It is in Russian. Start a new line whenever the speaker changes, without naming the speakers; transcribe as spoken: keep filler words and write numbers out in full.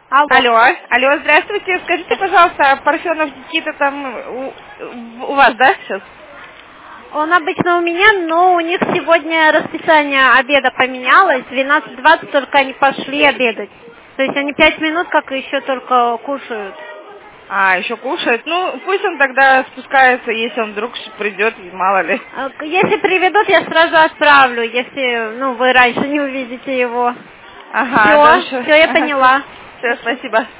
Алло.
Алло, алло, здравствуйте. Скажите, пожалуйста, Парфенов Никита там у, у вас, да, сейчас?
Он обычно у меня, но у них сегодня расписание обеда поменялось. В двенадцать двадцать только они пошли обедать. То есть они пять минут как еще только кушают.
А, еще кушает. Ну, пусть он тогда спускается, если он вдруг придет, мало ли.
Если приведут, я сразу отправлю, если, ну, вы раньше не увидите его.
Ага,
Все,
хорошо.
все, я
Ага.
поняла.
Все, спасибо.